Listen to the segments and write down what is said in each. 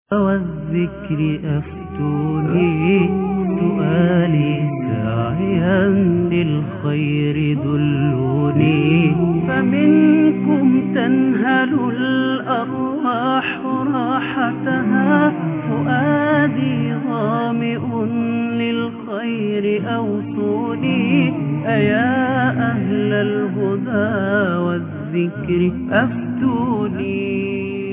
والذكر أفتوني سؤالي ساعيا للخير دلوني فمنكم تنهل الأرواح راحتها فؤادي ظامئ للخير أوصوني أيا أهل الهدى والذكر أفتوني.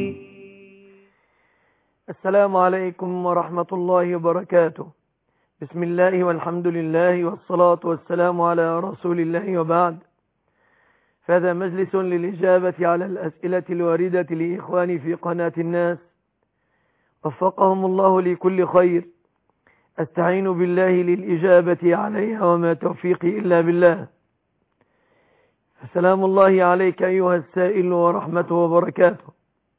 السلام عليكم ورحمة الله وبركاته. بسم الله والحمد لله والصلاة والسلام على رسول الله وبعد، فهذا مجلس للإجابة على الأسئلة الواردة لإخواني في قناة الناس وفقهم الله لكل خير. أستعين بالله للإجابة عليها وما توفيقي إلا بالله. السلام الله عليك أيها السائل ورحمته وبركاته.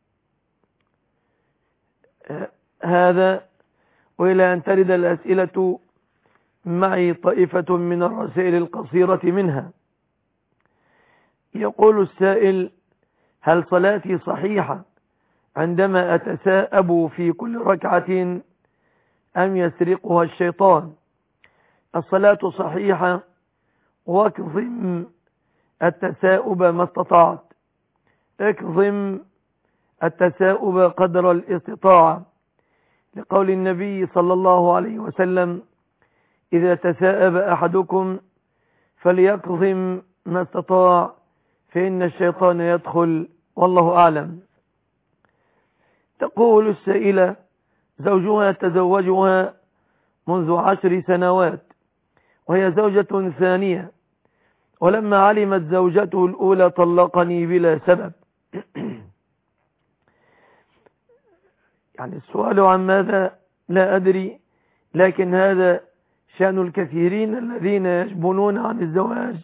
هذا وإلى أن ترد الأسئلة معي طائفة من الرسائل القصيرة منها. يقول السائل: هل صلاتي صحيحة عندما أتساءب في كل ركعة أم يسرقها الشيطان؟ الصلاة صحيحة، واكظم التساؤب ما استطعت، اكظم التساؤب قدر الاستطاعة، لقول النبي صلى الله عليه وسلم: إذا تساءب أحدكم فليكظم ما استطاع فإن الشيطان يدخل، والله أعلم. تقول السائلة: زوجها تزوجها منذ 10 سنوات وهي زوجة ثانية، ولما علمت زوجته الأولى طلقني بلا سبب. يعني السؤال عن ماذا لا أدري، لكن هذا شأن الكثيرين الذين يجبنون عن الزواج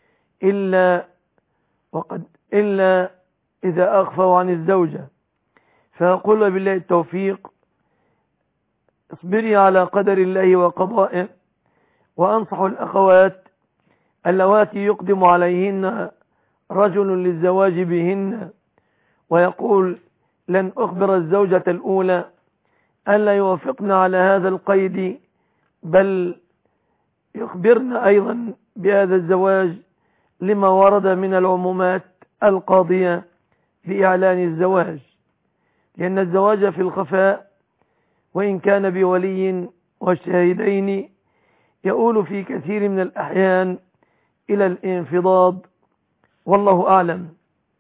إلا إذا أغفوا عن الزوجة. فأقول بالله التوفيق، اصبري على قدر الله وقضائه. وأنصح الأخوات اللواتي يقدم عليهن رجل للزواج بهن ويقول: لن أخبر الزوجة الأولى ألا يوافقن على هذا القيد، بل يخبرن أيضا بهذا الزواج لما ورد من العمومات القاضية بإعلان الزواج، لأن الزواج في الخفاء وإن كان بولي والشاهدين يؤول في كثير من الأحيان إلى الانفضاض، والله أعلم.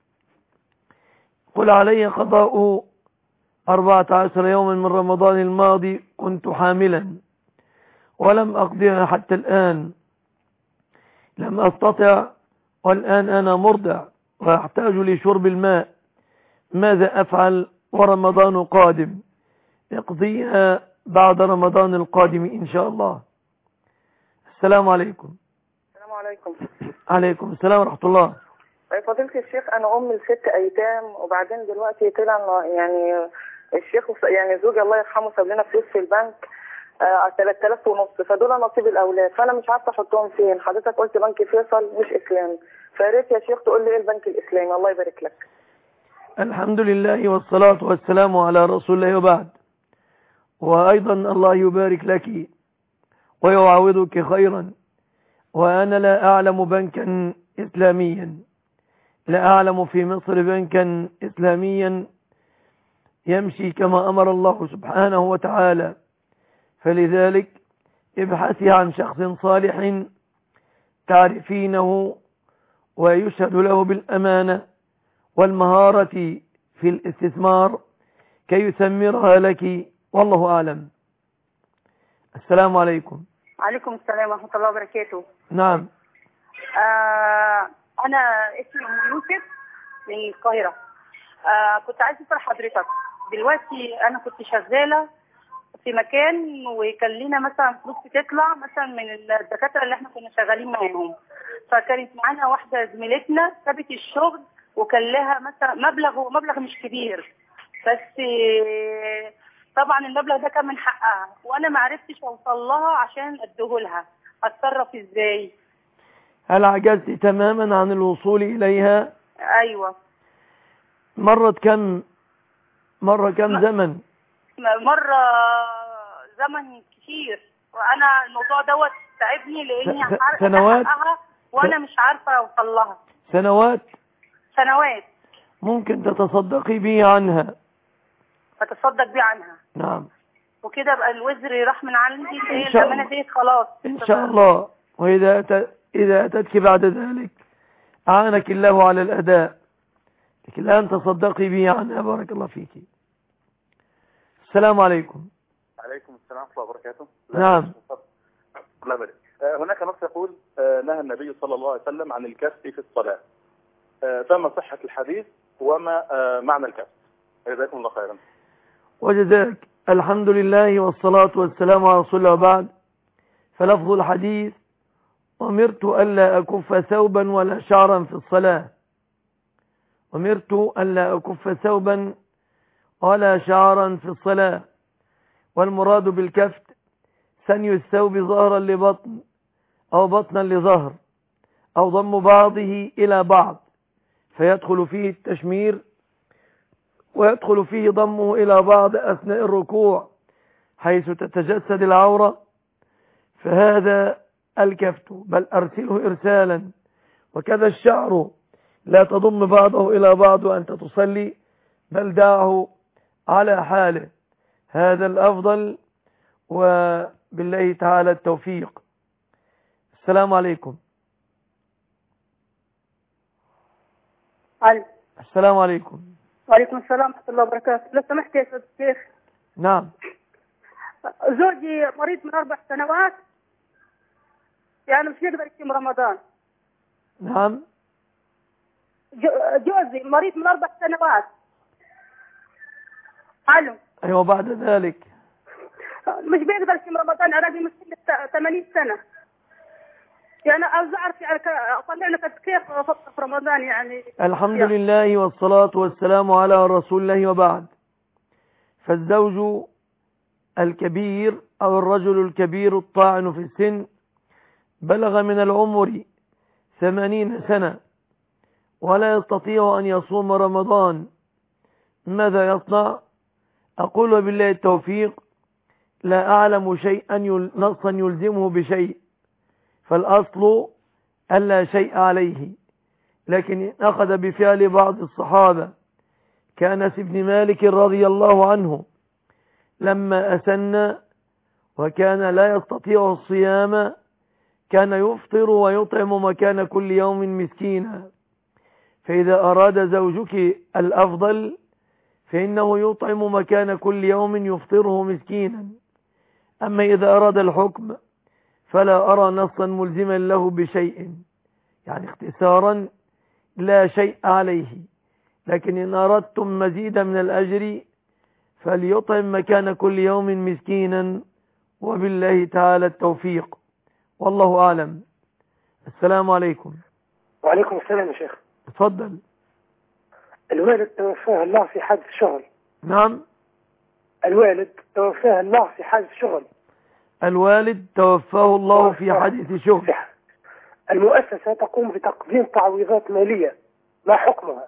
قل علي قضاء 14 يوما من رمضان الماضي، كنت حاملا ولم أقضيها حتى الآن، لم أستطع، والآن أنا مرضع وأحتاج لشرب الماء، ماذا أفعل ورمضان قادم؟ اقضيها بعد رمضان القادم إن شاء الله. السلام عليكم. السلام عليكم. عليكم السلام ورحمة الله. فضيلة الشيخ، أنا أم ل6 أيتام، وبعدين دلوقتي طلع يعني الشيخ يعني زوجي الله يرحمه ساب لنا فلوس في البنك 3500، فدول نصيب الأولاد، فأنا مش عارفة أحطهم فين. حضرتك قلت بنك فيصل مش إسلامي، فياريت يا شيخ تقول لي إيه البنك الإسلامي. الله يبارك لك. الحمد لله والصلاة والسلام على رسول الله وبعد. وأيضا الله يبارك لك ويعوضك خيرا. وأنا لا أعلم بنكا إسلاميا، لا أعلم في مصر بنكا إسلاميا يمشي كما أمر الله سبحانه وتعالى، فلذلك ابحثي عن شخص صالح تعرفينه ويشهد له بالأمانة والمهارة في الاستثمار كي يثمرها لك، والله أعلم. السلام عليكم. عليكم السلام ورحمة الله وبركاته. نعم. أنا اسمي أم يوسف من القاهرة. كنت عايزة أسأل حضرتك، دلوقتي أنا كنت شغالة في مكان وكان لنا مثلا فلوس بتطلع مثلا من الدكاترة اللي احنا كنا شغالين معاهم، فكانت معانا واحدة زميلتنا سابت الشغل وكان لها مثلا مبلغ مش كبير، بس طبعا المبلغ ده كان من حقها وانا ما عرفتش اوصل لها عشان اديهولها، اتصرف ازاي؟ هل عجزت تماما عن الوصول إليها؟ أيوة. مرة كم زمن؟ مرة زمن كتير، وأنا الموضوع دوت تعبني لأني عارفة سنوات حقها وأنا مش عارفة أوصل لها. سنوات ممكن تتصدقي به عنها. أتصدق بيه عنها. نعم. وكده بقى الوزر راح من عندي، إن شاء الأمانة ديت خلاص إن شاء الله. وإذا إذا أتتك بعد ذلك أعانك الله على الأداء، لكن الآن تصدقي به عنها. بارك الله فيك. السلام عليكم. عليكم السلام ورحمة الله وبركاته. نعم. لا بد. هناك نص يقول نهى النبي صلى الله عليه وسلم عن الكف في الصلاة، فما صحة الحديث وما معنى الكف؟ جزاكم الله خيرا. وجزاك. الحمد لله والصلاة والسلام على رسول الله وبعد. فلفظ الحديث: أمرت ألا أكف ثوبا ولا شعرا في الصلاة. أمرت ألا أكف ثوبا ولا شعرا في الصلاة. والمراد بالكف ثني الثوب ظهرا لبطن أو بطنا لظهر، أو ضم بعضه إلى بعض فيدخل فيه التشمير، ويدخل فيه ضمه إلى بعض أثناء الركوع حيث تتجسد العورة، فهذا الكفت. بل أرسله إرسالا. وكذا الشعر لا تضم بعضه إلى بعض وأنت تصلي، بل دعه على حاله. هذا الأفضل، وبالله تعالى التوفيق. السلام عليكم. السلام عليكم. وعليكم السلام ورحمة الله وبركاته. لو سمحت يا سيد الشيخ. نعم. زوجي مريض من 4 سنوات، يعني مش يقدر يصوم رمضان. نعم. جوزي مريض من 4 سنوات. الو. ايوه، بعد ذلك مش بيقدر يصوم رمضان. انا راجل مسن 80 سنة، يعني عاوز اعرف يعني اطلع لك كيف افطر في رمضان يعني. الحمد لله والصلاة والسلام على رسول الله وبعد. فالزوج الكبير أو الرجل الكبير الطاعن في السن بلغ من العمر 80 سنة ولا يستطيع أن يصوم رمضان، ماذا يصنع؟ أقول وبالله التوفيق: لا أعلم شيئا نصا يلزمه بشيء، فالأصل ألا شيء عليه. لكن أخذ بفعل بعض الصحابة كأنس بن مالك رضي الله عنه لما أسن وكان لا يستطيع الصيام كان يفطر ويطعم مكان كل يوم مسكينا. فإذا أراد زوجك الأفضل فإنه يطعم مكان كل يوم يفطره مسكينا. أما إذا أراد الحكم فلا أرى نصا ملزما له بشيء، يعني اختصارا لا شيء عليه. لكن إن أردتم مزيدا من الأجر فليطعم مكان كل يوم مسكينا، وبالله تعالى التوفيق، والله أعلم. السلام عليكم. وعليكم السلام يا شيخ. تفضل. الوالد توفاه الله في حادث شغل. نعم. الوالد توفاه الله في حادث شغل. الوالد توفاه الله في حادث شغل. المؤسسة تقوم بتقديم تعويضات مالية، ما حكمها؟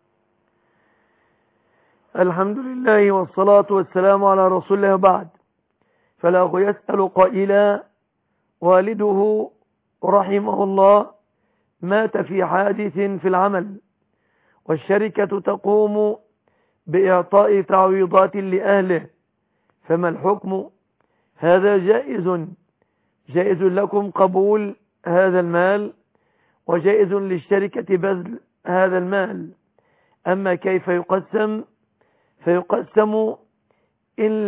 الحمد لله والصلاة والسلام على رسول الله بعد. فالأخ يسأل قائلا: والده رحمه الله مات في حادث في العمل، والشركة تقوم بإعطاء تعويضات لأهله، فما الحكم؟ هذا جائز لكم قبول هذا المال، وجائز للشركة بذل هذا المال. أما كيف يقسم؟ فيقسم إن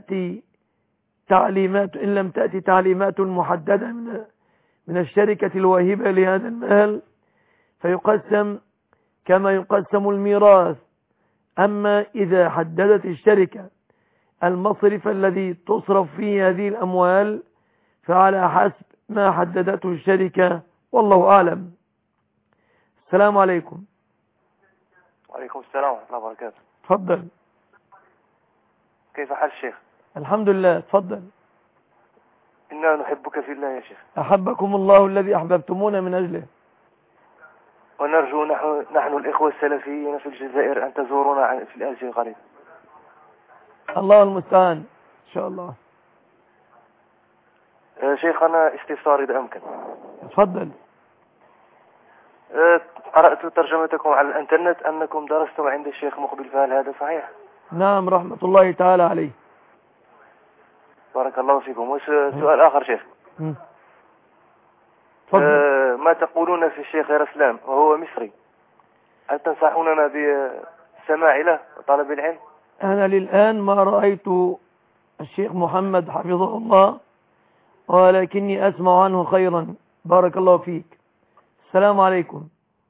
لم تأتي تعليمات محددة من الشركة الواهبة لهذا المال، فيقسم كما يقسم الميراث. أما إذا حددت الشركة المصرف الذي تصرف فيه هذه الأموال فعلى حسب ما حددته الشركة، والله أعلم. السلام عليكم. وعليكم السلام ورحمة الله وبركاته. تفضل. كيف حال الشيخ؟ الحمد لله. تفضل. إنا نحبك في الله يا شيخ. أحبكم الله الذي أحببتمونا من أجله. ونرجو نحن الإخوة السلفيين في الجزائر أن تزورونا في الآجل قريب. الله المستعان إن شاء الله. شيخ أنا استفسار إذا أمكن. تفضل. قرأت ترجمتكم على الانترنت أنكم درستم عند الشيخ مقبل، فهل هذا صحيح؟ نعم رحمة الله تعالى عليه. بارك الله فيكم. وسؤال آخر شيخ. ما تقولون في الشيخ رسلان وهو مصري؟ هل تنصحوننا بالسماع له وطلب العلم؟ أنا للآن ما رأيت الشيخ محمد حفظه الله، ولكني أسمع عنه خيرا. بارك الله فيك. السلام عليكم.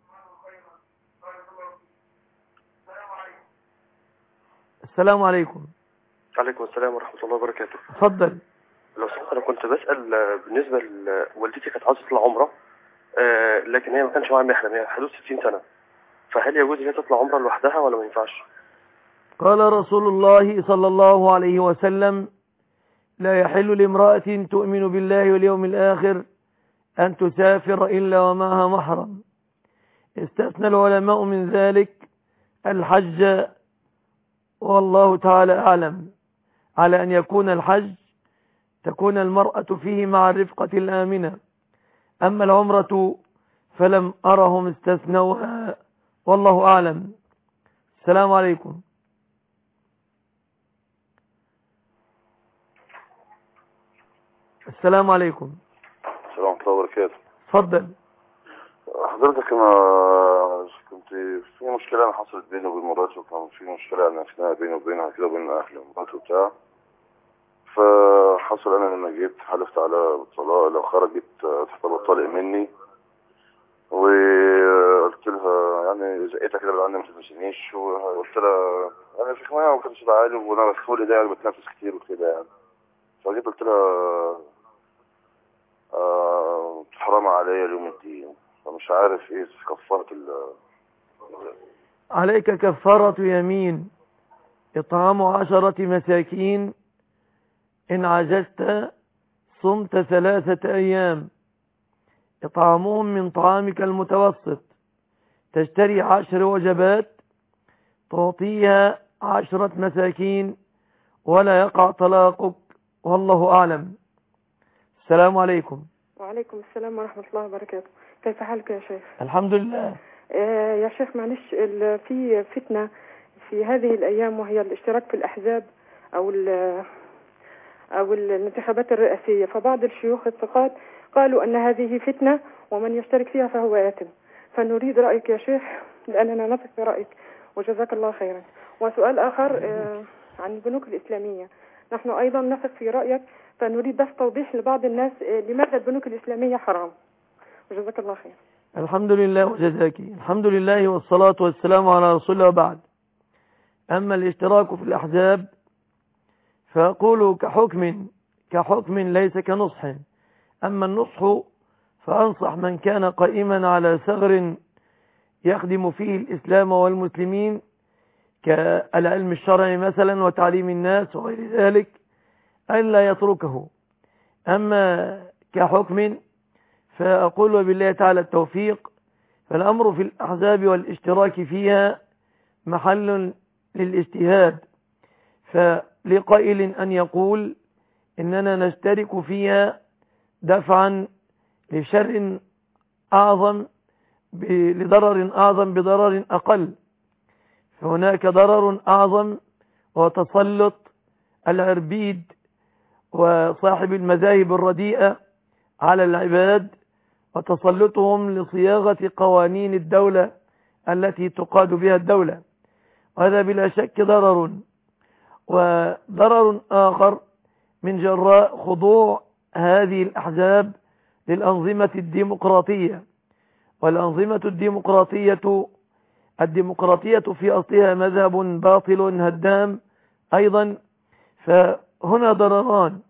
السلام عليكم. عليكم السلام ورحمة الله وبركاته. تفضل. لو سمحت أنا كنت بسأل بالنسبة لوالدتي كانت عاوزة تطلع عمرة، لكن هي ما كانش معاها محرم، هي حدود 60 سنة، فهل يجوز هي تطلع عمرة لوحدها ولا ما ينفعش؟ قال رسول الله صلى الله عليه وسلم: لا يحل لامرأة تؤمن بالله واليوم الآخر أن تسافر إلا ومعها محرم. استثنى العلماء من ذلك الحج، والله تعالى أعلم، على أن يكون الحج تكون المرأة فيه مع الرفقة الآمنة. أما العمرة فلم أرهم استثنوها، والله أعلم. السلام عليكم. السلام عليكم. السلام ورحمة الله وبركاته. تفضل. حضرتك أنا كنت في مشكلة أنا حصلت بيني وبين مراتي، وكان في مشكلة أنا خناقة بيني وبينها كده وبين أهلي ومراتي وبتاع. فحصل أنا لما جيت حلفت على الطلاق لو خرجت تحصل الطلاق مني، وقلت لها يعني زقيتها كده بالعني ما تنسينيش، وقلت لها أنا في خناقة وكنت صوت عالي وأنا بسخولي ده يعني بتنافس كتير وكده يعني. فجيت قلت لها حرام عليا اليوم الدين، فمش عارف ايه كفارة عليك كفارة يمين، إطعام 10 مساكين، إن عجزت صمت 3 أيام، إطعامهم من طعامك المتوسط، تشتري 10 وجبات تعطيها 10 مساكين، ولا يقع طلاقك، والله أعلم. السلام عليكم. وعليكم السلام ورحمة الله وبركاته. كيف حالك يا شيخ؟ الحمد لله. يا شيخ معلش، في فتنة في هذه الأيام، وهي الاشتراك في الأحزاب أو الانتخابات الرئاسية، فبعض الشيوخ الثقات قالوا أن هذه فتنة ومن يشترك فيها فهو آثم، فنريد رأيك يا شيخ لأننا نثق في رأيك، وجزاك الله خيرا. وسؤال آخر عن البنوك الإسلامية، نحن أيضا نثق في رأيك، فنريد بس توضيح لبعض الناس لماذا البنوك الإسلامية حرام، وجزاك الله خير. الحمد لله وجزاك. الحمد لله والصلاة والسلام على رسول الله وبعد. أما الاشتراك في الأحزاب فأقول كحكم ليس كنصح. أما النصح فأنصح من كان قائما على ثغر يخدم فيه الإسلام والمسلمين كالعلم الشرعي مثلا وتعليم الناس وغير ذلك أن لا يتركه. أما كحكم فأقول وبالله تعالى التوفيق، فالأمر في الأحزاب والاشتراك فيها محل للاجتهاد، فلقائل أن يقول إننا نشترك فيها دفعا لشر أعظم لضرر أعظم بضرر أقل، فهناك ضرر أعظم وتسلط العربيد وصاحب المذاهب الرديئة على العباد وتسلطهم لصياغة قوانين الدولة التي تقاد بها الدولة، وهذا بلا شك ضرر. وضرر آخر من جراء خضوع هذه الأحزاب للأنظمة الديمقراطية، والأنظمة الديمقراطية في أصلها مذهب باطل هدام أيضا. فهنا ضرران: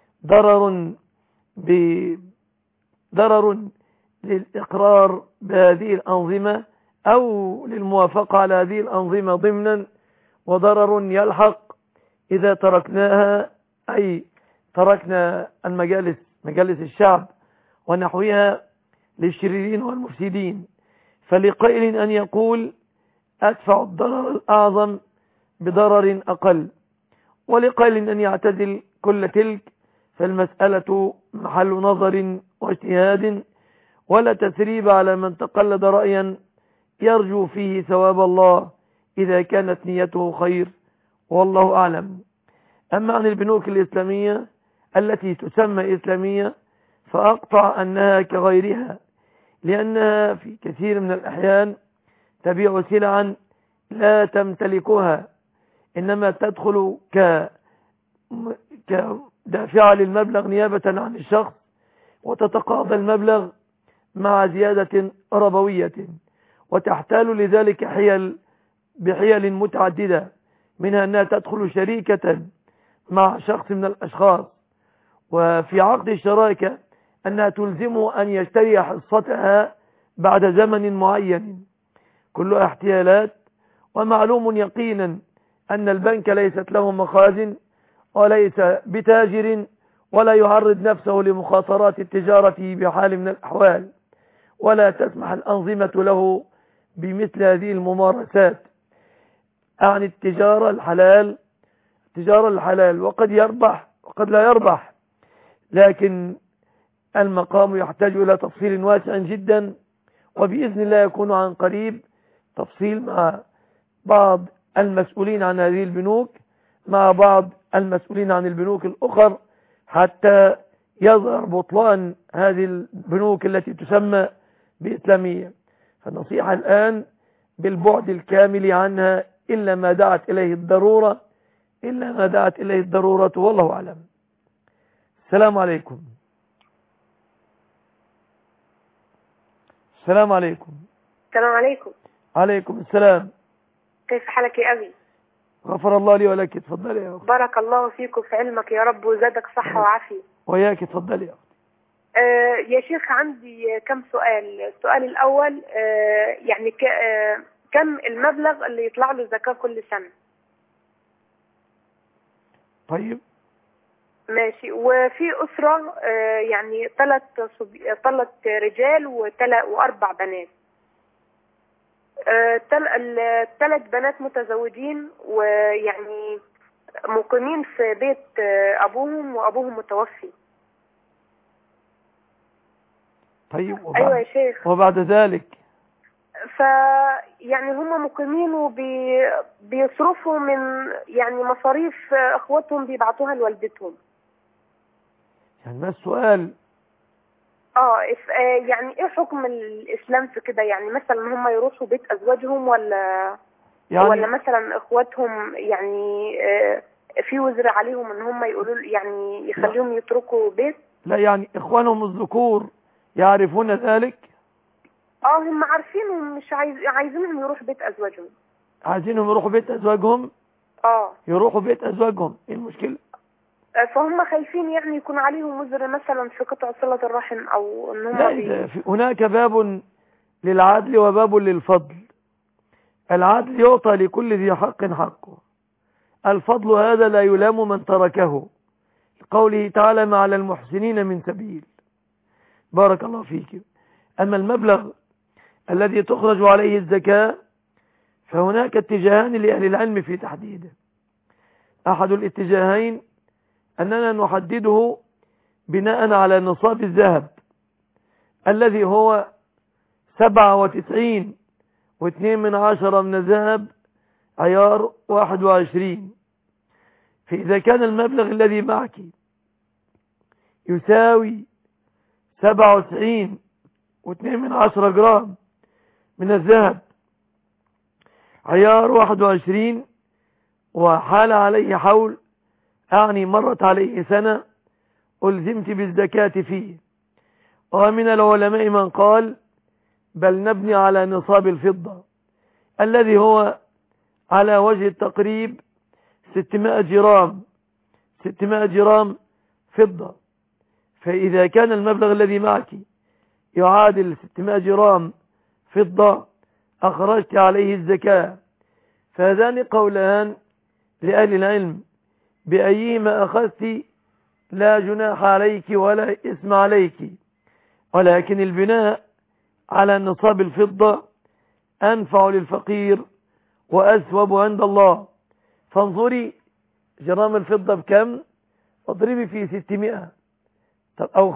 ضرر للإقرار بهذه الأنظمة أو للموافقة على هذه الأنظمة ضمنا، وضرر يلحق إذا تركناها، أي تركنا مجالس الشعب ونحوها للشريرين والمفسدين. فلقائل أن يقول أدفع الضرر الأعظم بضرر أقل. ولقائل أن يعتزل كل تلك، فالمسألة محل نظر واجتهاد، ولا تثريب على من تقلد رأيا يرجو فيه ثواب الله إذا كانت نيته خير، والله أعلم. أما عن البنوك الإسلامية التي تسمى إسلامية فأقطع أنها كغيرها، لأنها في كثير من الأحيان تبيع سلعا لا تمتلكها، إنما تدخل كدافعة للمبلغ نيابة عن الشخص، وتتقاضى المبلغ مع زيادة ربوية، وتحتال لذلك بحيل متعددة، منها أنها تدخل شريكة مع شخص من الأشخاص، وفي عقد الشراكة أنها تلزمه أن يشتري حصتها بعد زمن معين، كلها احتيالات. ومعلوم يقينا أن البنك ليست له مخازن وليس بتاجر، ولا يعرض نفسه لمخاطرات التجارة بحال من الأحوال، ولا تسمح الأنظمة له بمثل هذه الممارسات عن التجارة الحلال، وقد يربح وقد لا يربح، لكن المقام يحتاج إلى تفصيل واسع جدا، وبإذن الله يكون عن قريب تفصيل مع بعض المسؤولين عن هذه البنوك مع بعض المسؤولين عن البنوك الأخر، حتى يظهر بطلان هذه البنوك التي تسمى بإسلامية. فالنصيحة الآن بالبعد الكامل عنها إلا ما دعت إليه الضرورة، والله أعلم. السلام عليكم. السلام عليكم. السلام عليكم. عليكم السلام. كيف حالك يا أبي؟ غفر الله لي ولك. اتفضلي يا أخي. بارك الله فيك وفي علمك يا رب، وزادك صحة وعافية. وياك. اتفضلي يا أخي. يا شيخ عندي كم سؤال. السؤال الأول يعني كم المبلغ اللي يطلع له زكاة كل سنة؟ طيب ماشي. وفي أسرة يعني 3 رجال و4 بنات. 3 بنات متزوجين ويعني مقيمين في بيت أبوهم، وأبوهم متوفي. طيب أيوة يا شيخ. وبعد ذلك يعني هم مقيمين وبيصرفوا من يعني مصاريف اخواتهم بيبعتوها لوالدتهم. يعني ما السؤال؟ يعني ايه حكم الاسلام في كده؟ يعني مثلا هم يروحوا بيت ازواجهم ولا مثلا اخواتهم يعني في وزر عليهم ان هم يقولوا يعني يخليهم يتركوا بيت؟ لا، يعني اخوانهم الذكور يعرفون ذلك؟ هم عارفين ومش عايزينهم يروحوا بيت ازواجهم. عايزينهم يروحوا بيت ازواجهم؟ يروحوا بيت ازواجهم، ايه المشكلة؟ فهم خايفين يعني يكون عليهم وزر مثلا في قطع صلة الرحم، او ان هم لا، هناك باب للعدل وباب للفضل. العدل يعطى لكل ذي حق حقه، الفضل هذا لا يلام من تركه، لقوله تعالى ما على المحسنين من سبيل. بارك الله فيك. أما المبلغ الذي تخرج عليه الزكاة فهناك اتجاهان لأهل العلم في تحديده. أحد الاتجاهين أننا نحدده بناء على نصاب الذهب الذي هو 97.2 من الذهب عيار 21. فإذا كان المبلغ الذي معك يساوي 97.2 جرام من الذهب عيار 21 وحال عليه حول، أعني مرت عليه سنة، ألزمت بالزكاة فيه. ومن العلماء من قال بل نبني على نصاب الفضة الذي هو على وجه التقريب 600 جرام فضة. فإذا كان المبلغ الذي معك يعادل 600 جرام فضة أخرجت عليه الزكاة. فهذان قولان لأهل العلم، بأيهما أخذت لا جناح عليك ولا إثم عليك، ولكن البناء على نصاب الفضة أنفع للفقير وأثوب عند الله. فانظري جرام الفضة بكم؟ اضربي في 600 أو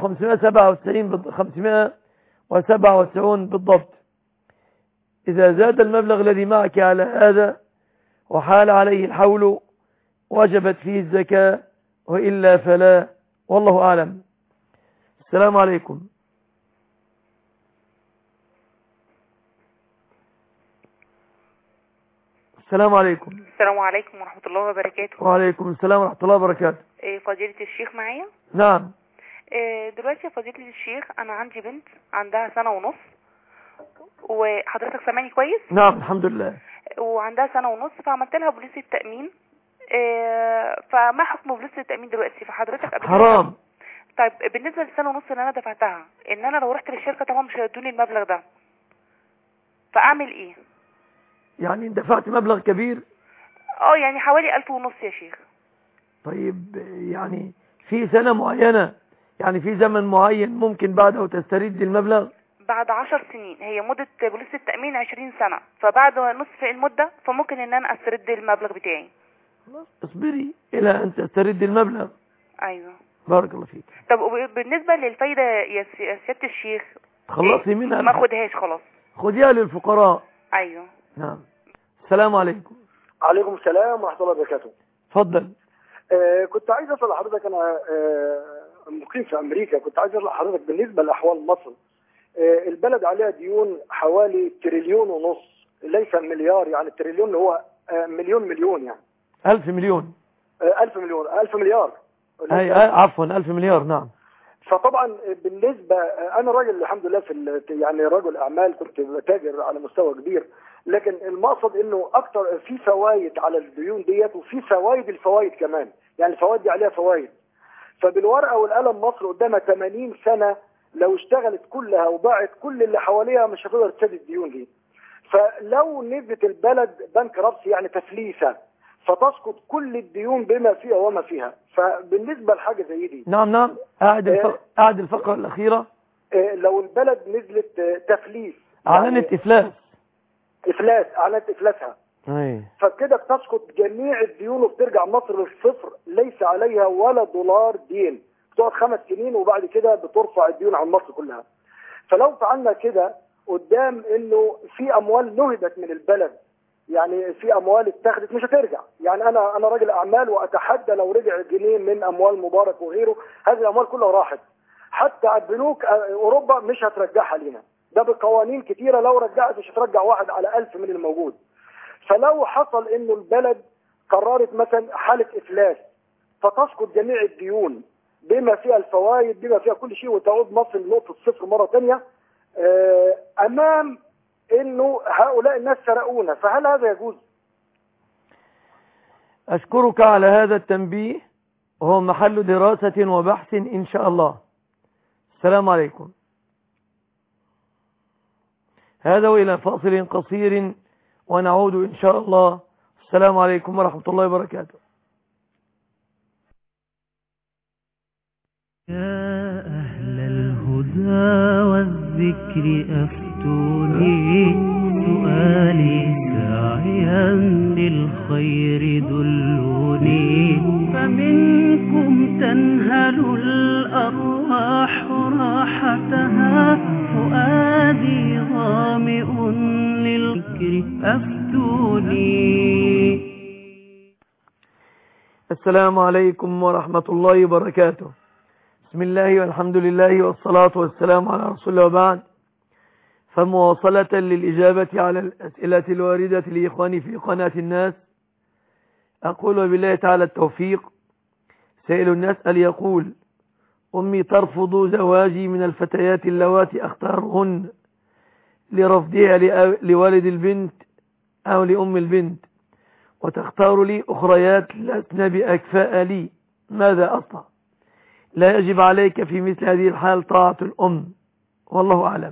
577 بالضبط. إذا زاد المبلغ الذي معك على هذا وحال عليه الحول وجبت فيه الزكاة، وإلا فلا، والله أعلم. السلام عليكم. السلام عليكم. السلام عليكم ورحمة الله وبركاته. وعليكم السلام ورحمة الله وبركاته. فضيلة الشيخ معايا؟ نعم. دلوقتي يا فضيلة الشيخ أنا عندي بنت عندها 1.5 سنة، وحضرتك سامعني كويس؟ نعم الحمد لله. وعندها 1.5 سنة، فعملت لها بوليس التأمين. فما حكم بوليس التأمين دلوقتي؟ فحضرتك حرام. طيب بالنسبة ل1.5 سنة اللي أنا دفعتها، إن أنا لو رحت للشركة طبعا مش هيدوني المبلغ ده، فأعمل إيه؟ يعني دفعت مبلغ كبير؟ يعني حوالي 1,500 يا شيخ. طيب يعني في سنة معينة، يعني في زمن معين ممكن بعده تسترد المبلغ؟ بعد 10 سنين، هي مدة بوليس التأمين 20 سنة، فبعد نصف المدة فممكن ان انا استرد المبلغ بتاعي. اصبري الى ان تسترد المبلغ. ايوه بارك الله فيك. طب بالنسبة للفايدة يا سيادة الشيخ، تخلصي منها؟ ما خدهاش خلاص، خديها للفقراء. ايوه. نعم. السلام عليكم. عليكم السلام ورحمة الله وبركاته. اتفضل. كنت عايز اسال حضرتك، انا مقيم في امريكا، كنت عايز اسال حضرتك بالنسبه لاحوال مصر. البلد عليها ديون حوالي 1.5 تريليون، ليس مليار، يعني التريليون اللي هو مليون يعني 1000 مليون. 1000 مليار. عفوا 1000 مليار. نعم. فطبعا بالنسبه انا راجل الحمد لله يعني رجل اعمال، كنت بتاجر على مستوى كبير، لكن المقصد انه اكتر في فوائد على الديون ديت، وفي الفوائد كمان، يعني الفوائد دي عليها فوائد. فبالورقه والقلم مصر قدامها 80 سنه، لو اشتغلت كلها وباعت كل اللي حواليها مش هتقدر تسدد الديون دي. فلو نزلت البلد بنك ربسي يعني تفليسه، فتسقط كل الديون بما فيها وما فيها. فبالنسبه لحاجه زي دي، نعم قاعد الفقره الاخيره، لو البلد نزلت تفليس، اعلنت اعلنت افلاسها، فكده بتسقط جميع الديون وبترجع مصر للصفر، ليس عليها ولا دولار دين، بتقعد 5 سنين وبعد كده بترفع الديون عن مصر كلها. فلو فعلنا كده قدام انه في اموال نهبت من البلد، يعني في اموال اتخذت مش هترجع، يعني انا راجل اعمال واتحدى لو رجع جنيه من اموال مبارك وغيره، هذه الاموال كلها راحت، حتى بنوك اوروبا مش هترجعها لنا، ده بقوانين كتيره، لو رجعت مش هترجع 1 على 1000 من الموجود. فلو حصل انه البلد قررت مثلا حاله افلاس، فتسقط جميع الديون بما فيها الفوائد بما فيها كل شيء، وتعود مصر لنقطه الصفر مره ثانيه، امام انه هؤلاء الناس سرقونا، فهل هذا يجوز؟ اشكرك على هذا التنبيه، وهو محل دراسة وبحث ان شاء الله. السلام عليكم. هذا وإلى فاصل قصير ونعود ان شاء الله. السلام عليكم ورحمة الله وبركاته. يا أهل الهدى والذكر أفتوني، سؤالي ساعيا للخير دلوني، فمنكم تنهل الأرواح راحتها، فؤادي ظامئ للذكر أفتوني. السلام عليكم ورحمة الله وبركاته. بسم الله والحمد لله والصلاة والسلام على رسول الله، وبعد، فمواصلة للإجابة على الأسئلة الواردة لإخواني في قناة الناس، أقول وبالله تعالى التوفيق. سائل الناس يقول: أمي ترفض زواجي من الفتيات اللواتي أختارهن لرفضها لوالد البنت أو لأم البنت، وتختار لي أخريات لسن بأكفاء لي، ماذا أصنع؟ لا يجب عليك في مثل هذه الحال طاعة الأم، والله أعلم.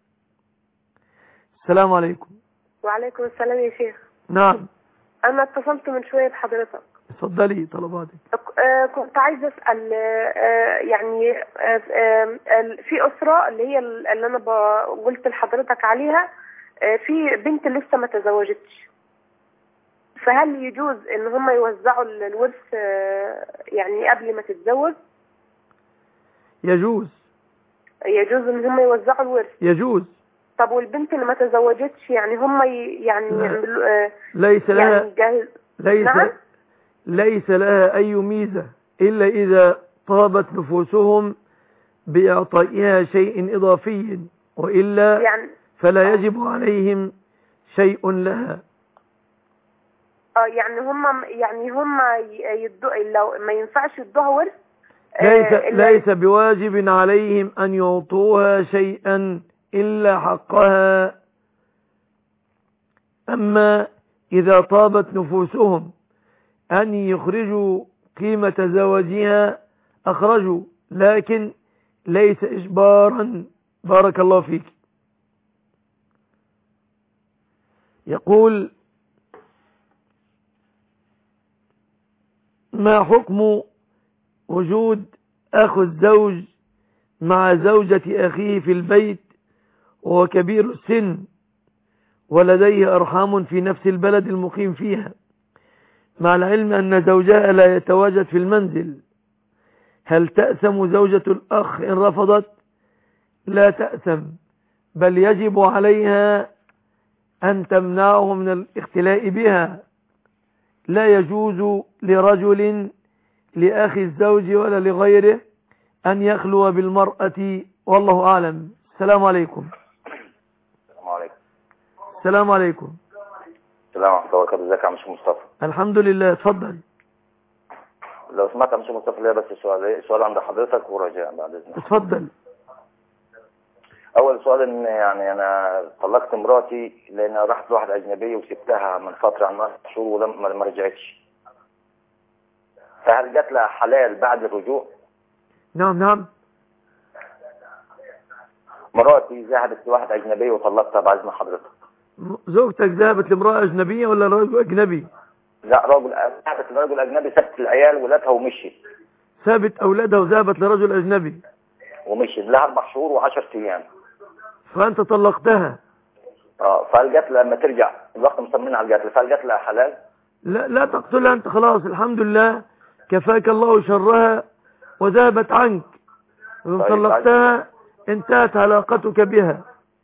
السلام عليكم. وعليكم السلام يا شيخ. نعم. أنا اتصلت من شوية بحضرتك. اتفضلي طلباتك. كنت عايزة أسأل، يعني في أسرة اللي هي اللي أنا قلت لحضرتك عليها، في بنت لسه ما تزوجتش، فهل يجوز ان هم يوزعوا الورث يعني قبل ما تتزوج؟ يجوز ان هم يوزعوا الورث. يجوز. طب والبنت اللي ما تزوجتش يعني هم ليس لها يعني نعم؟ ليس لها أي ميزة إلا إذا طابت نفوسهم بإعطائها شيء إضافي، وإلا يعني فلا يجب عليهم شيء لها. يعني هم لو ما ينفعش يدوها ورث. ليس بواجب عليهم أن يعطوها شيئا إلا حقها. أما إذا طابت نفوسهم أن يخرجوا قيمة زواجها أخرجوا، لكن ليس إجبارا. بارك الله فيك. يقول: ما حكم وجود أخو الزوج مع زوجة أخيه في البيت وهو كبير السن ولديه أرحام في نفس البلد المقيم فيها، مع العلم أن زوجها لا يتواجد في المنزل؟ هل تأثم زوجة الأخ إن رفضت؟ لا تأثم، بل يجب عليها أن تمنعه من الاختلاء بها. لا يجوز لرجل لأخي الزوج ولا لغيره أن يخلو بالمرأة، والله أعلم. السلام عليكم. السلام عليكم. السلام عليكم. السلام ورحمة الله وبركاته. ازيك يا مش مصطفى؟ الحمد لله. اتفضل. لو سمعت يا مش مصطفى ليا بس سؤال عند حضرتك ورجاء بعد اذنك. اتفضل. اول سؤال ان يعني انا طلقت مراتي لانها راحت لواحد اجنبي وسبتها من فتره عن 10 شهور ولما ما رجعتش، فهل جات لها حلال بعد الرجوع؟ نعم. مراتي ذهبت لواحد اجنبي وطلقتها بعد اذن حضرتك. زوجتك ذهبت لامرأة اجنبية ولا رجل اجنبي؟ لا، ذهبت لرجل اجنبي، سابت العيال ولادها ومشيت. سابت اولادها وذهبت لرجل اجنبي ومشيت لها 4 شهور و10 ايام. فانت طلقتها. فهل جات لما ترجع الوقت مصممين على القتل، فهل جات لها حلال؟ لا تقتلها انت، خلاص الحمد لله كفاك الله شرها وذهبت عنك. وإن طلقتها انتهت علاقتك بها.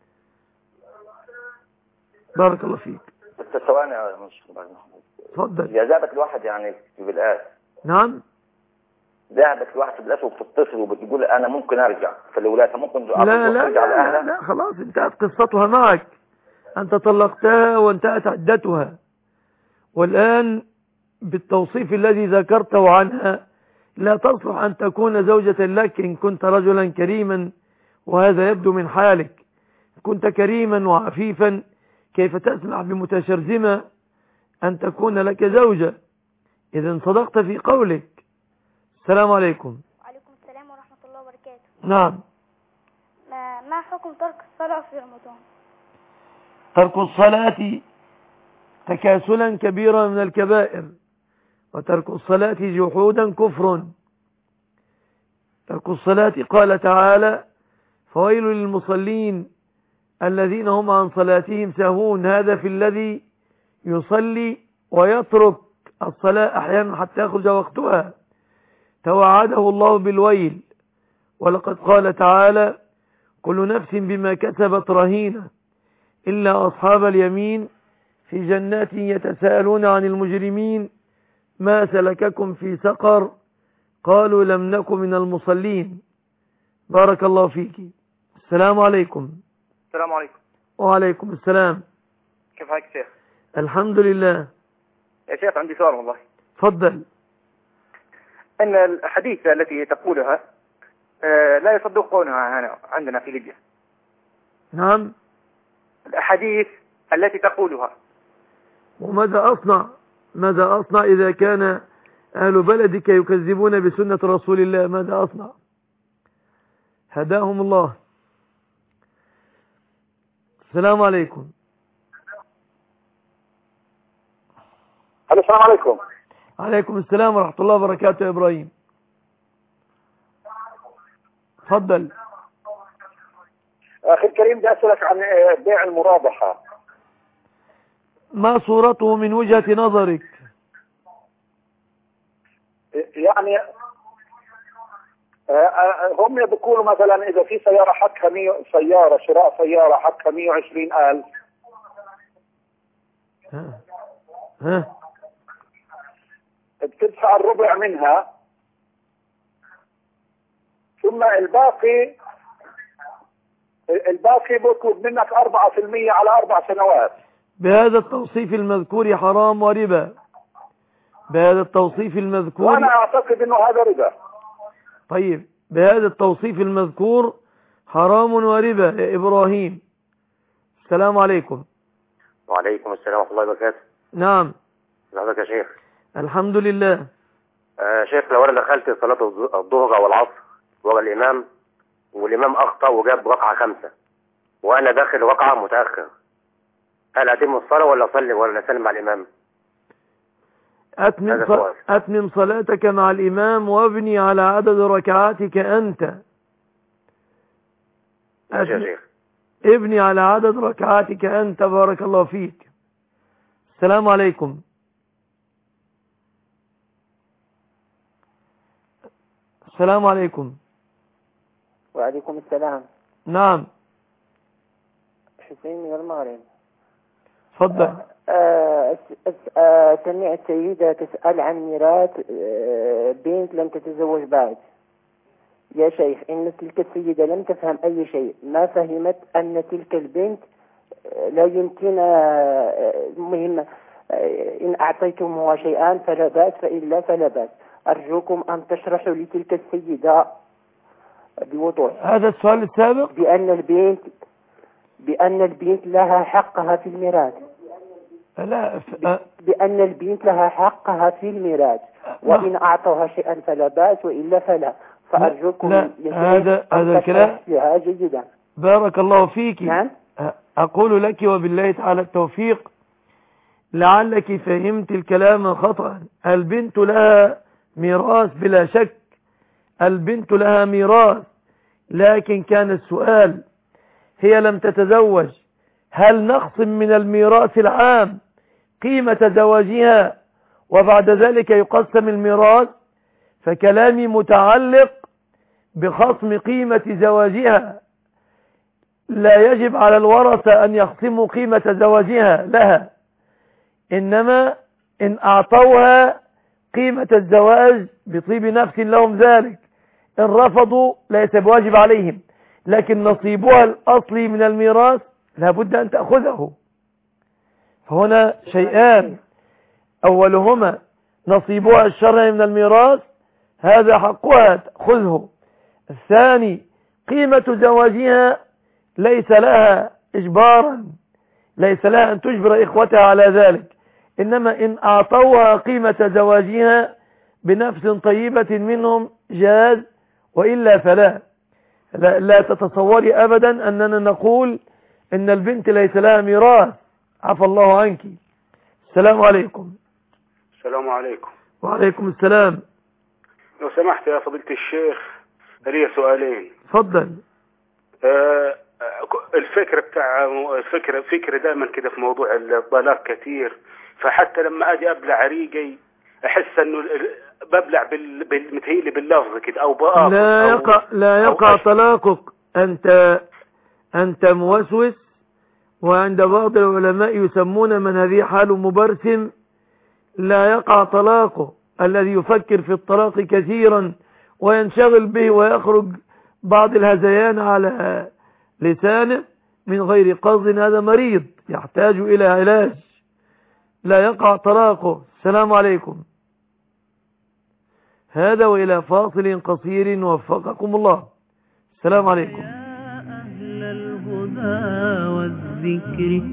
بارك الله فيك. ثواني يا مش اتفضل. يا ذهبت لواحد يعني في بالآس. نعم. ذهبت لواحد في بالآس وبتتصل وبتقول انا ممكن ارجع في الاولاد، ممكن ترجع لاهلها. لا خلاص انتهت قصتها معك. انت طلقتها وانتهت عدتها، والآن بالتوصيف الذي ذكرته عنها لا تصلح أن تكون زوجة لك إن كنت رجلا كريما، وهذا يبدو من حالك. كنت كريما وعفيفا كيف تسمح بمتشرذمة أن تكون لك زوجة؟ إذا صدقت في قولك. السلام عليكم. وعليكم السلام ورحمة الله وبركاته. نعم. ما حكم ترك الصلاة في رمضان؟ ترك الصلاة تكاسلا كبيرا من الكبائر، وترك الصلاة جحودا كفر. ترك الصلاة قال تعالى: فويل للمصلين الذين هم عن صلاتهم ساهون. هذا في الذي يصلي ويترك الصلاة أحيانا حتى يخرج وقتها. توعده الله بالويل. ولقد قال تعالى: كل نفس بما كسبت رهينة إلا أصحاب اليمين في جنات يتساءلون عن المجرمين ما سلككم في سقر قالوا لم نكن من المصلين. بارك الله فيك. السلام عليكم. السلام عليكم. وعليكم السلام. كيف حالك شيخ؟ الحمد لله. يا شيخ عندي سؤال والله. تفضل. ان الحديث التي تقولها لا يصدقونها هنا عندنا في ليبيا. نعم. الأحاديث التي تقولها. وماذا أصنع إذا كان أهل بلدك يكذبون بسنة رسول الله؟ ماذا أصنع؟ هداهم الله. السلام عليكم. السلام عليكم. عليكم السلام ورحمة الله وبركاته. يا إبراهيم تفضل. أخي الكريم بدي أسألك عن بيع المرابحة. ما صورته من وجهة نظرك؟ يعني هم بيقولوا مثلا إذا في سيارة حقها شراء سيارة حقها 120,000 بتدفع الربع منها، ثم الباقي بيطلب منك 4% على 4 سنوات. بهذا التوصيف المذكور حرام وربا. بهذا التوصيف المذكور، وأنا أعتقد أنه هذا ربا. طيب بهذا التوصيف المذكور حرام وربا يا إبراهيم. السلام عليكم. وعليكم السلام ورحمة الله وبركاته. نعم. حضرتك يا شيخ؟ الحمد لله. شيخ، لو أنا دخلت صلاة الظهر أو العصر ورا الإمام والإمام أخطأ وجاب ركعة 5 وأنا داخل ركعة متأخر، هل أتم الصلاة ولا أصلي ولا أسلم مع الإمام؟ أتمم صلاتك مع الإمام وابني على عدد ركعاتك أنت. ماشي يا شيخ. ابني على عدد ركعاتك أنت. بارك الله فيك. السلام عليكم. السلام عليكم. وعليكم السلام. نعم. حسين من المغرب. تفضل. سمعت سيدة تسأل عن ميراث بنت لم تتزوج بعد. يا شيخ، إن تلك السيدة لم تفهم أي شيء، ما فهمت أن تلك البنت لا يمكن مهمة، إن أعطيتمها شيئا فلا بأس، فإلا فلا بأس. أرجوكم أن تشرحوا لتلك السيدة بوضوح. هذا السؤال السابق بأن البنت لها حقها في الميراث. بأن البنت لها حقها في الميراث، وإن أعطوها شيئا فلا بأس وإلا فلا. فأرجوكم هذا الكلام جيدا. بارك الله فيك. نعم. أقول لك وبالله تعالى التوفيق، لعلك فهمت الكلام خطأ. البنت لها ميراث بلا شك، البنت لها ميراث، لكن كان السؤال هي لم تتزوج، هل نخصم من الميراث العام قيمة زواجها وبعد ذلك يقسم الميراث؟ فكلامي متعلق بخصم قيمة زواجها. لا يجب على الورثة أن يخصموا قيمة زواجها لها، إنما إن أعطوها قيمة الزواج بطيب نفس لهم ذلك، إن رفضوا ليس بواجب عليهم، لكن نصيبها الأصلي من الميراث لابد أن تأخذه. فهنا شيئان، أولهما نصيبها الشرعي من الميراث، هذا حقها تأخذه. الثاني قيمة زواجها ليس لها إجبارا، ليس لها أن تجبر إخوتها على ذلك، إنما إن أعطوها قيمة زواجها بنفس طيبة منهم جاز، وإلا فلا. لا تتصوري أبدا أننا نقول إن البنت ليس لها ميراث. عفى الله عنك. السلام عليكم. السلام عليكم. وعليكم السلام. لو سمحت يا فضيلة الشيخ، لي سؤالين. تفضل. الفكرة دائما كده في موضوع الطلاق كثير، فحتى لما اجي ابلع ريقي احس انه ببلع متهيألي باللفظ كده او بقى لا يقع طلاقك. انت موسوس، وعند بعض العلماء يسمون من هذه حال مبرسم. لا يقع طلاقه. الذي يفكر في الطلاق كثيرا وينشغل به ويخرج بعض الهذيان على لسانه من غير قصد، هذا مريض يحتاج إلى علاج. لا يقع طلاقه. السلام عليكم. هذا وإلى فاصل قصير وفقكم الله. السلام عليكم. أهل الهدى والذكر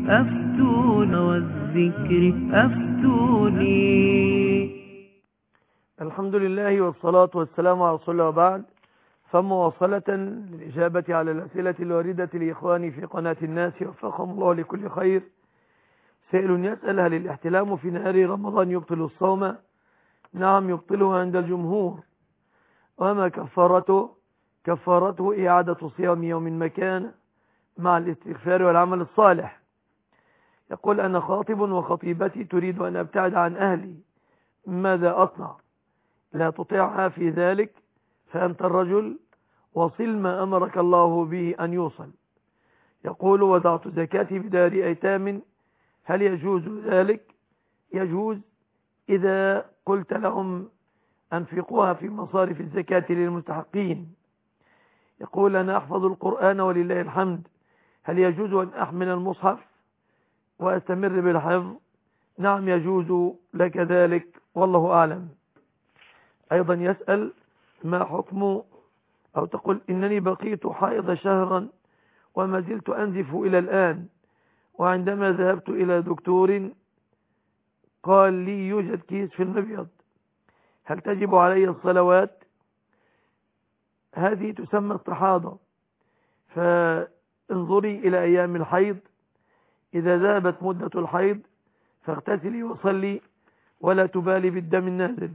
أفتوني. الحمد لله والصلاة والسلام على رسول الله، وبعد. فمواصلة للإجابة على الأسئلة الواردة لإخواني في قناة الناس وفقهم الله لكل خير. سائل يسأل: هل الاحتلام في نهار رمضان يبطل الصوم؟ نعم يبطله عند الجمهور. وما كفارته؟ كفارته إعادة صيام يوم مكان مع الاستغفار والعمل الصالح. يقول أنا خاطب وخطيبتي تريد أن أبتعد عن أهلي، ماذا أصنع؟ لا تطيعها في ذلك، فأنت الرجل، وصل ما أمرك الله به أن يوصل. يقول وضعت زكاتي بدار أيتام، هل يجوز ذلك؟ يجوز إذا قلت لهم أنفقوها في مصارف الزكاة للمستحقين. يقول أنا أحفظ القرآن ولله الحمد، هل يجوز أن أحمل المصحف وأستمر بالحفظ؟ نعم يجوز لك ذلك والله أعلم. أيضا يسأل ما حكم، أو تقول إنني بقيت حائض شهرا وما زلت أنزف إلى الآن، وعندما ذهبت إلى دكتور قال لي يوجد كيس في المبيض، هل تجب علي الصلوات؟ هذه تسمى استحاضة، فانظري إلى أيام الحيض، إذا ذهبت مدة الحيض فاغتسلي وصلي ولا تبالي بالدم النازل.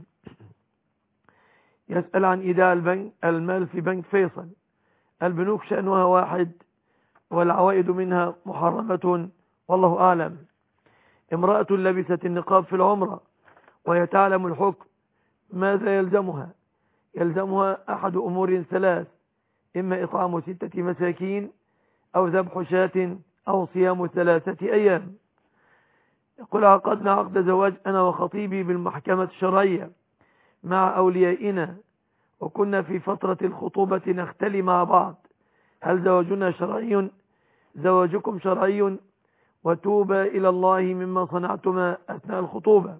يسأل عن إيداع المال في بنك فيصل، البنوك شأنها واحد والعوائد منها محرمة والله أعلم. امرأة لبست النقاب في العمرة وهي تعلم الحكم، ماذا يلزمها؟ يلزمها أحد أمور ثلاث، إما إطعام 6 مساكين أو ذبح شاة أو صيام 3 أيام. يقول عقدنا عقد زواج أنا وخطيبي بالمحكمة الشرعية مع أوليائنا، وكنا في فترة الخطوبة نختلي مع بعض، هل زواجنا شرعي؟ زواجكم شرعي، وتوبا إلى الله مما صنعتما أثناء الخطوبة.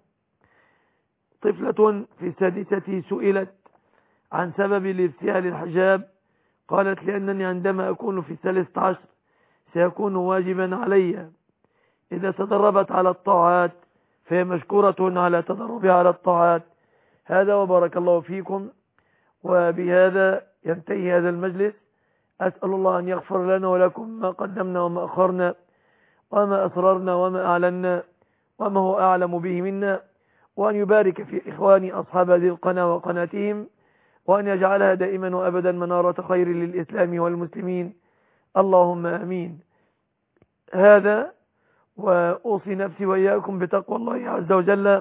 طفلة في السادسة سئلت عن سبب الارتيال الحجاب، قالت لأنني عندما أكون في 13 سيكون واجبا علي. إذا تدربت على الطاعات فهي مشكورة على تدربها على الطاعات. هذا وبارك الله فيكم، وبهذا ينتهي هذا المجلس. أسأل الله أن يغفر لنا ولكم ما قدمنا وما أخرنا وما أسررنا وما أعلنا وما هو أعلم به منا، وأن يبارك في إخواني أصحاب هذه القناة وقناتهم، وأن يجعلها دائما وأبدا منارة خير للإسلام والمسلمين، اللهم آمين. هذا وأوصي نفسي وإياكم بتقوى الله عز وجل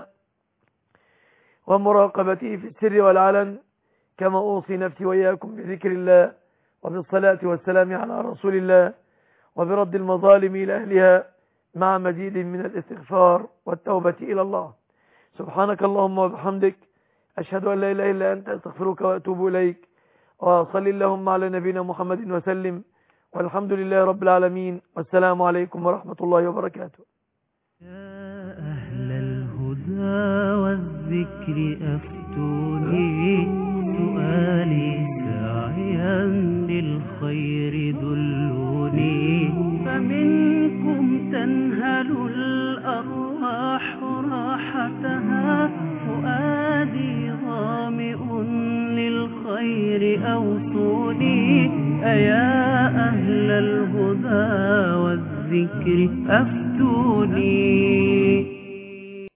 ومراقبته في السر والعلن، كما أوصي نفسي وإياكم بذكر الله وبالصلاة والسلام على رسول الله وبرد المظالم إلى أهلها مع مزيد من الاستغفار والتوبة إلى الله. سبحانك اللهم وبحمدك، أشهد أن لا إله إلا أنت، أستغفرك وأتوب إليك، وصل اللهم على نبينا محمد وسلم، والحمد لله رب العالمين، والسلام عليكم ورحمة الله وبركاته. يا أهل الهدى والذكر أفتوني، سؤالي ساعيا للخير دلوني، فمنكم تنهل الأرواح راحتها، فؤادي ظامئ للخير أوصوني. أيا أهل الهدى والذكر أفتوني.